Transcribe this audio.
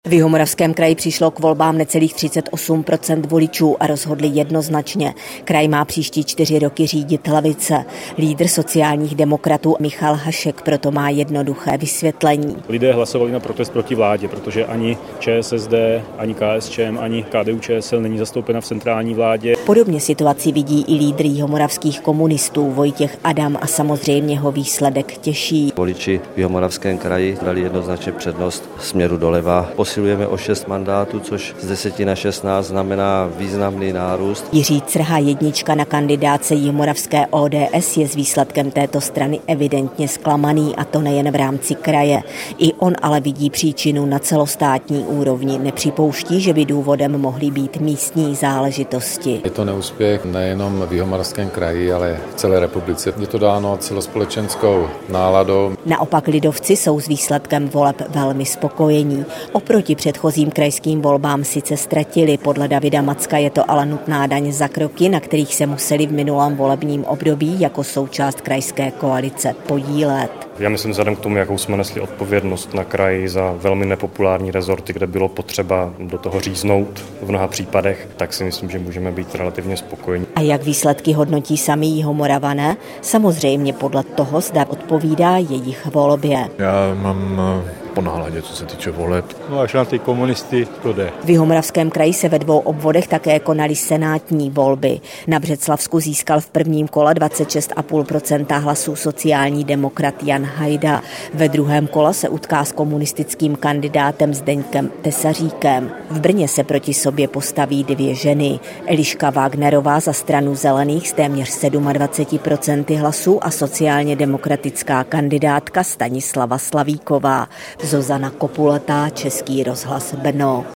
V Jihomoravském kraji přišlo k volbám necelých 38% voličů a rozhodli jednoznačně. Kraj má příští 4 roky řídit lavice. Lídr sociálních demokratů Michal Hašek proto má jednoduché vysvětlení. Lidé hlasovali na protest proti vládě, protože ani ČSSD, ani KSČM, ani KDU-ČSL není zastoupena v centrální vládě. Podobně situaci vidí i lídr jihomoravských komunistů Vojtěch Adam a samozřejmě ho výsledek těší. Voliči v Jihomoravském kraji dali jednoznačně přednost směru doleva. Posilujeme o 6 mandátů, což z 10 na 16 znamená významný nárůst. Jiří Crha, jednička na kandidáce jihomoravské ODS, je s výsledkem této strany evidentně zklamaný, a to nejen v rámci kraje. I on ale vidí příčinu na celostátní úrovni. Nepřipouští, že by důvodem mohly být místní záležitosti. Je to neúspěch nejenom v Jihomoravském kraji, ale v celé republice. Je to dáno celospolečenskou náladou. Naopak lidovci jsou s výsledkem voleb velmi spokojení. Oproti předchozím krajským volbám sice ztratili, podle Davida Macka je to ale nutná daň za kroky, na kterých se museli v minulém volebním období jako součást krajské koalice podílet. Já myslím, vzhledem k tomu, jakou jsme nesli odpovědnost na kraji za velmi nepopulární rezorty, kde bylo potřeba do toho říznout v mnoha případech, tak si myslím, že můžeme být relativně spokojení. A jak výsledky hodnotí sami Jihomoravané? Samozřejmě podle toho, zda odpovídá jejich volbě. Já mám po náladě, co se týče voleb. No až na ty komunisty to jde. V Jihomoravském kraji se ve 2 obvodech také konaly senátní volby. Na Břeclavsku získal v prvním kole 26,5% hlasů sociální demokrat Jan Hajda. Ve druhém kole se utká s komunistickým kandidátem Zdeňkem Tesaříkem. V Brně se proti sobě postaví 2 ženy. Eliška Wagnerová za stranu zelených s téměř 27% hlasů a sociálně demokratická kandidátka Stanislava Slavíková. Zuzana Kopulatá, Český rozhlas Brno.